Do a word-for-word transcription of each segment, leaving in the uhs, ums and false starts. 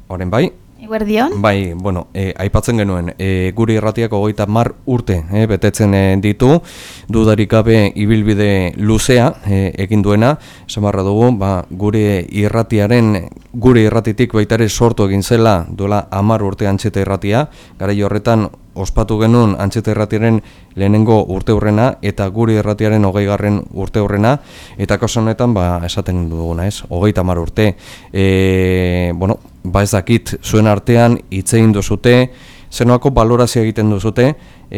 Horren bai? Eguerdion? Bai, bueno, e, aipatzen genuen, e, gure irratiak hogeita hamar urte e, betetzen e, ditu, dudarik gabe ibilbide luzea e, egin duena, esan barra dugu, ba, gure irratiaren, gure irratitik baita ere sortu egin zela duela hamar urte Antxeta Irratia, garai horretan ospatu genuen Antxeta Irratiaren lehenengo urte hurrena eta gure irratiaren hogeigarren urte hurrena, eta kasu honetan ba, esaten duguna, ez? Hogeita hamar urte. E, bueno, ba ez dakit, zuen artean hitz egin duzute, zenoako balorazio egiten duzute,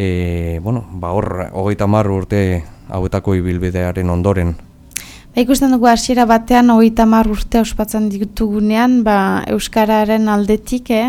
e, bueno, ba hor hogeita hamar urte hauetako ibilbidearen ondoren. Ba, ikusten dugu hasiera batean hogeita hamar urte ospatzen ditugunean, ba, euskararen aldetik, eh,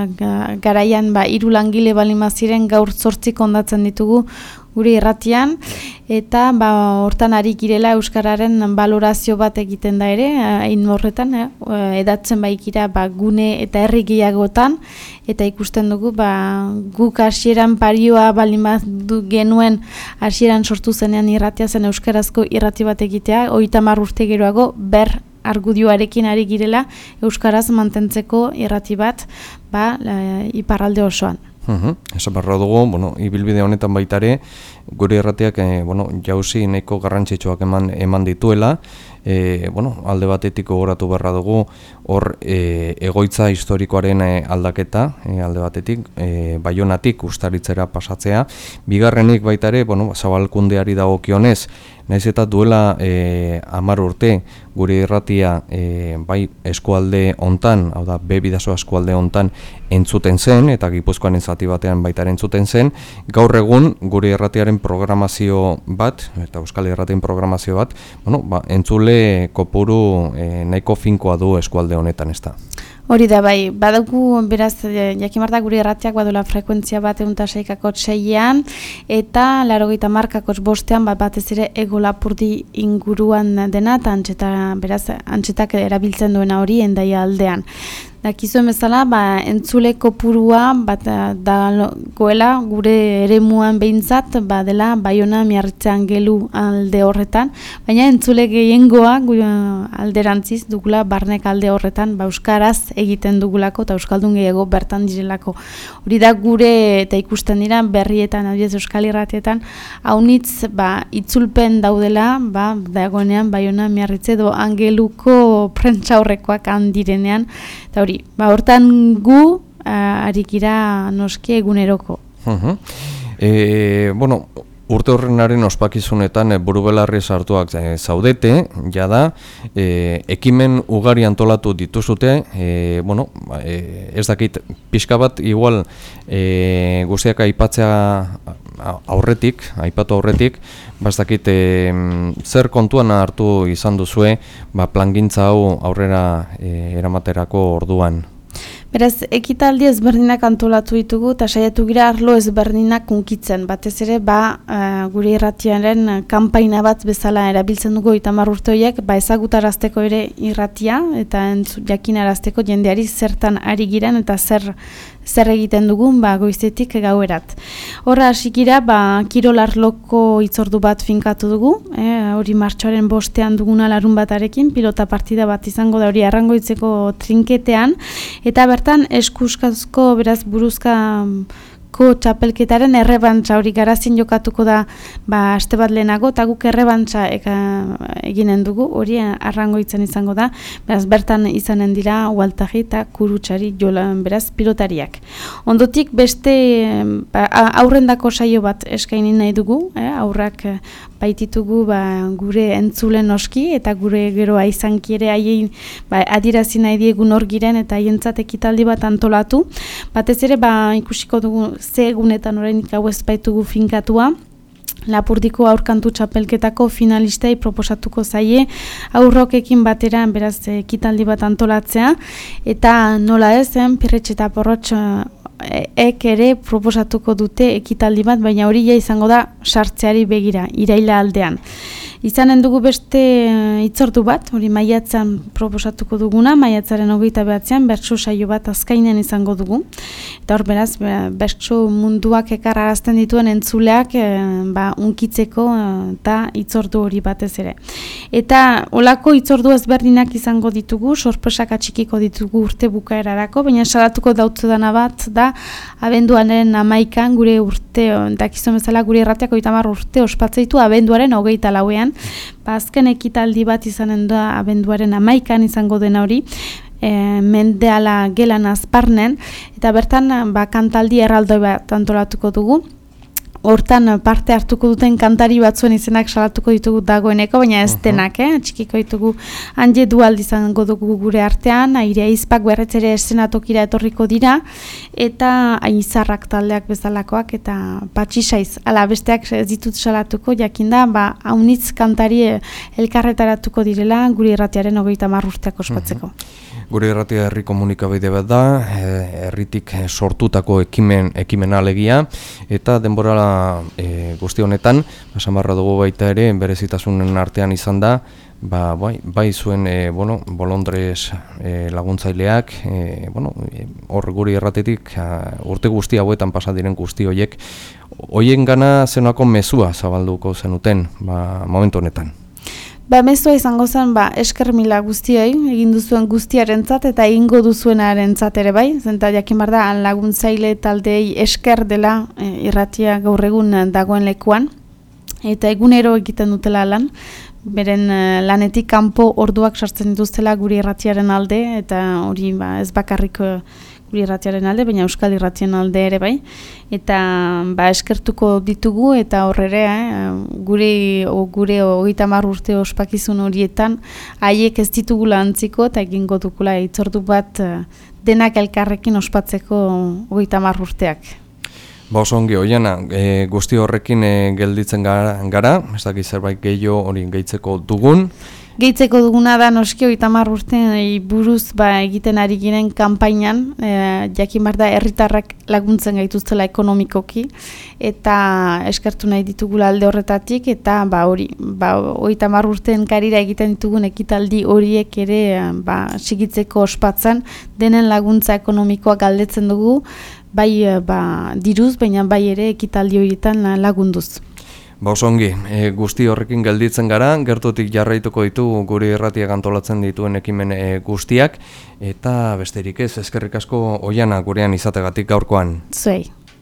garaian ba, hiru langile balima ziren gaur zortzik ondatzen ditugu gure irratian, eta ba, hortan ari girela euskararen balorazio bat egiten da ere, hain horretan, eh, edatzen baikira ba, gune eta herri gehiagotan, eta ikusten dugu ba, guk hasieran parioa balin bat genuen hasieran sortu zenean irratia zen euskarazko irrati bat egitea, hogeita hamar urte geroago ber argudioarekin ari girela euskaraz mantentzeko irrati bat ba, la, iparralde osoan. Uhum. Esan barra dugu, bueno, ibilbide honetan baita ere, gure irratiak eh, bueno, jauzi nahiko garrantzitsuak eman, eman dituela, e, bueno, alde batetik gogoratu beharra dugu, hor e, egoitza historikoaren e, aldaketa, e, alde batetik, e, Baionatik Uztaritzera pasatzea, bigarrenik baita ere, bueno, zabalkundeari dagokionez, naiz eta duela e, hamar urte gure irratia e, bai eskualde hontan, hau da be Bidasoa eskualde hontan entzuten zen, eta Gipuzkoaren zati batean baita entzuten zen, gaur egun gure irratiaren programazio bat, eta Euskal Irratien programazio bat, bueno, ba, entzule kopuru e, nahiko finkoa du eskualde honetan, ez da. Hori da bai, badauku beraz jakimarta gure irratiak badula frekuentzia bat ehun eta sei koma seian eta laurogeita hamar koma bostean bat batez ere Ego Lapurdi inguruan dena eta Antxeta, beraz Antxetak erabiltzen duena hori Hendaia aldean. Dakizuen bezala, ba, entzule kopurua bat da goela gure eremuan behintzat, ba, dela Baiona Miarritzean gelu alde horretan, baina entzule gehiengoa alderantziz dugula barnek alde horretan, ba, euskaraz egiten dugulako eta euskaldun gehiago bertan direlako. Hori da gure eta ikusten dira berrietan, adibidez Euskal Irratietan, haunitz ba, itzulpen daudela, ba, dagoenean Baiona Miarritze edo angeluko prentsa horrekoak handirenean, eta hori, ba, hortan gu uh, arikira noski eguneroko. Uh-huh. e, bueno, urte horrenaren ospakizunetan e, burubelarri sartuak e, zaudete, jada, e, ekimen ugari antolatu dituzute, e, bueno, e, ez dakit, pixka bat, igual, e, guztiak aipatzea aurretik, aipatu aurretik, ba ez dakit, e, zer kontuan hartu izan duzue, ba, plangintza hau aurrera e, eramaterako orduan. Beraz, ekitaldi ezberdinak antolatu ditugu eta saiatu gira arlo ezberdinak kunkitzen. Batez ere, ba, uh, gure irratiaren kanpaina bat bezala erabiltzen dugu hogeita hamar urte horiek, ba, ezagutarazteko ere irratia eta jakinarazteko jendeari zertan ari giren eta zer zer egiten dugun ba, goizetik gauerat. Horra hasi gira, ba, kirol arloko hitzordu bat finkatu dugu, eh, hori martxoaren bostean duguna larun batarekin, pilota partida bat izango da hori Arrangoitzeko trinketean, eta bertan eskuskazko beraz buruzka ko txapelketaren errebantza hori Garazin jokatuko da ba, aste bat lehenago, eta guk errebantza eka, eginen dugu, hori Arrangoitzen izango da, beraz bertan izanen dira Ualtagi eta Kurutsari jolan beraz pilotariak. Ondotik beste ba, aurrendako saio bat eskaini nahi dugu, eh, aurrak baititugu ba, gure entzulen noski eta gure geroa izanki ere haien ba, adirazi nahi diegun hor giren eta haientzat ekitaldi bat antolatu. Batez ere ba, ikusiko dugu ze egunetan oraindik hau ez baitugu finkatua. Lapurdiko aurkantu txapelketako finalistei proposatuko zaie aurrokekin batera beraz ekitaldi bat antolatzea eta nola ez, Pirretxe eta Porrotx ek ere proposatuko dute ekitaldi bat, baina hori ja izango da sartzeari begira, iraila aldean. Izanen dugu beste hitzordu bat, hori maiatzan proposatuko duguna, maiatzaren hogeita behatzean, bertso saio bat azkainen izango dugu. Eta hor beraz, bertso munduak ekarrarazten dituen entzuleak e, ba, unkitzeko eta hitzordu hori batez ere. Eta olako hitzordu ezberdinak izango ditugu, sorpresak atxikiko ditugu urte bukaerarako, baina salatuko dautzudana bat da, abenduaren hamaikan gure urte, dakizun bezala gure irratiak hogeita hamar urte ospatzeitu abenduaren hogeita lauean. Ba, azken ekitaldi bat izanen da abenduaren hamaikan izango dena hori, e, mendeala gelan azparnen, eta bertan ba, kantaldi erraldoi bat antolatuko dugu. Hortan parte hartuko duten kantari batzuen izenak salatuko ditugu dagoeneko, baina ez denak, eh? Txikiko ditugu Anje Dualdi izango dugu gure artean, Airea Izpak berretzere eszenatokira etorriko dira, eta Aizarrak taldeak bezalakoak, eta Patxisaiz, ala besteak ez ditut salatuko, jakinda, ba, haunitz kantari elkarretaratuko direla gure irratiaren hogeita hamar urteak ospatzeko. Gure irratia herri komunikabide bat da, herritik sortutako ekimen, ekimen alegia, eta denbora e, guzti honetan, esamarra dugu baita ere, berezitasunen artean izan da, ba, bai, bai zuen e, bueno, bolondrez e, laguntzaileak, e, bueno, hor gure irratetik urte guzti hauetan pasadiren guzti horiek, hoien gana zenako mezua zabalduko zenuten, ba, momentu honetan. Ba, mezua izango zen, ba, esker mila guztioi, egin duzuen guztiarentzat eta egingo duzuenarentzat ere bai, zenta jakin bar da, laguntzaile taldei esker dela e, irratia gaur egun dagoen lekuan, eta egunero egiten dutela lan, beren e, lanetik kanpo orduak sartzen dituztela guri irratiaren alde, eta hori ba, ez bakarrik guri irratiaren alde, baina Euskal Irratien alde ere bai, eta ba, eskertuko ditugu, eta horrere, eh, gure, o, gure hogeita hamar urte ospakizun horietan, haiek ez ditugula antziko, eta egingo dugula hitzordu bat denak elkarrekin ospatzeko hogeita hamar urteak. Ba oso ongi, Oiana, e, guzti horrekin e, gelditzen gara, gara, ez dakit zerbait gehiago hori gehitzeko dugun. Gehitzeko duguna da noski hogeita hamar urtean buruz ba, egiten ari giren kanpainan, e, jakin behar da herritarrak laguntzen gaituztela ekonomikoki, eta eskertu nahi ditugula alde horretatik, eta ba, hori, ba, hogeita hamar urtean karira egiten ditugun ekitaldi horiek ere ba, sigitzeko ospatzen, denen laguntza ekonomikoa galdetzen dugu, bai ba, diruz, baina bai ere ekitaldi horietan lagunduz. Ba oso ongi, e, guzti horrekin gelditzen gara, gertutik jarraituko ditu gure irratiak antolatzen dituen ekimen e, guztiak, eta besterik ez, eskerrik asko Oiana gurean izategatik gaurkoan. Zuei.